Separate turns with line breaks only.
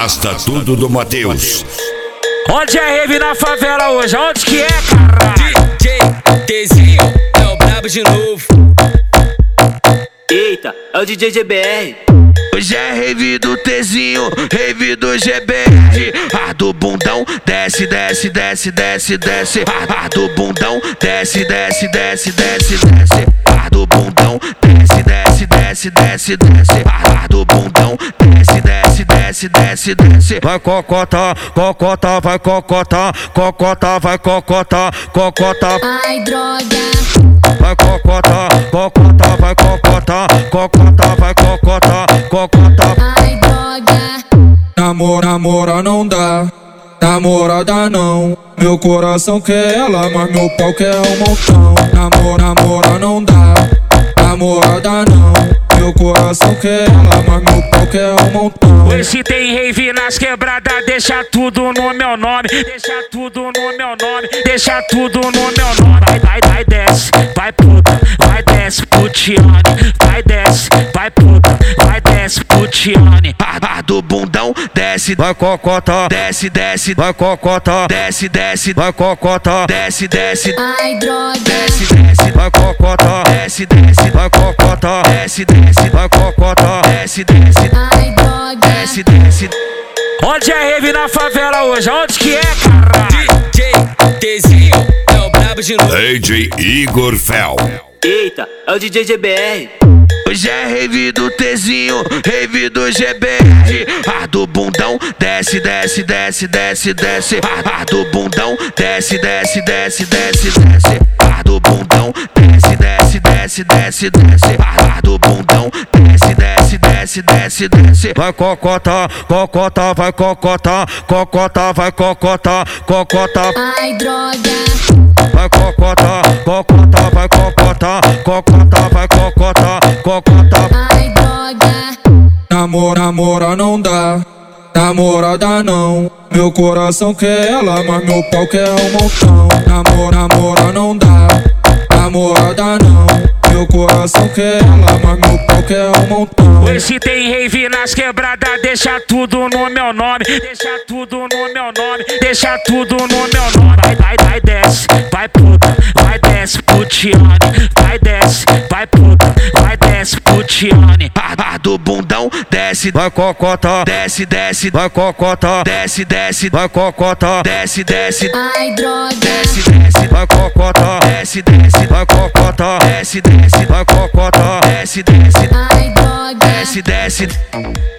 Arrasta tudo do Matheus.
Onde é rave na favela hoje? Onde que é, caralho?
DJ Tzinho é o brabo de novo.
Eita, é o DJ GBR.
Hoje é rave do Tzinho, rave do GBR. A do bundão, desce, desce, desce, desce, desce. A do bundão, desce, desce, desce, desce, desce. A do bundão, desce, desce, desce, desce, desce. A do bundão, desce, desce, desce, desce, desce. Vai cocota, cocota, vai cocota, cocota, vai cocota, cocota.
Ai, droga.
Vai cocota, cocota, vai cocota, cocota, vai cocota, cocota.
Ai, droga.
Namora não dá, namorada não. Meu coração quer ela, mas meu pau quer um montão. Namora não dá, namorada não. Meu coração quer ela, mas meu pau quer um montão.
Hoje tem rave nas quebradas, deixa tudo no meu nome. Deixa tudo no meu nome, deixa tudo no meu nome. Vai desce, vai puta, vai desce putiane. Vai desce, vai puta, vai desce putiane.
A do bundão, desce, vai cocota, desce, desce, vai cocota, desce, desce, vai cocota, desce, desce.
Ai, droga.
Desce, desce, vai cocota, desce, desce, vai cocota, desce, desce, vai cocota, desce, desce.
Ai, droga.
Desce, desce.
Onde é rave na favela hoje? Onde que é, caralho?
DJ Tzinho é o brabo de novo.
DJ Igor Fel.
Eita, é o DJ GBR.
Hoje é rave do Tzinho, rave do GBR. A do bundão, desce, desce, desce, desce, desce. A do bundão, desce, desce, desce, desce, desce. A do bundão, desce, desce, desce, desce, desce. A do bundão, desce, desce, desce, desce, desce. Vai cocota, cocota, vai cocota, cocota, vai cocota, cocota.
Ai, droga.
Vai cocota, cocota, vai cocota, cocota, vai cocota, cocota.
Ai, droga.
Namora não dá, namorada não. Meu coração quer ela, mas meu pau quer um montão. Namora não dá, namorada não. Meu coração quer ela, mas meu pau quer um montão.
Hoje tem rave nas quebradas, deixa tudo no meu nome. Deixa tudo no meu nome, deixa tudo no meu nome. Vai desce, vai puta, vai desce putiane. Vai desce, vai puta, vai desce putiane.
A do bundão, desce, vai cocota, desce, desce, vai cocota, desce, desce, vai cocota, desce, desce.
Ai, droga.
Desce, desce, vai cocota, desce, desce, vai cocota, desce, desce, vai cocota, desce, desce.
Ai, droga.
Desce, desce.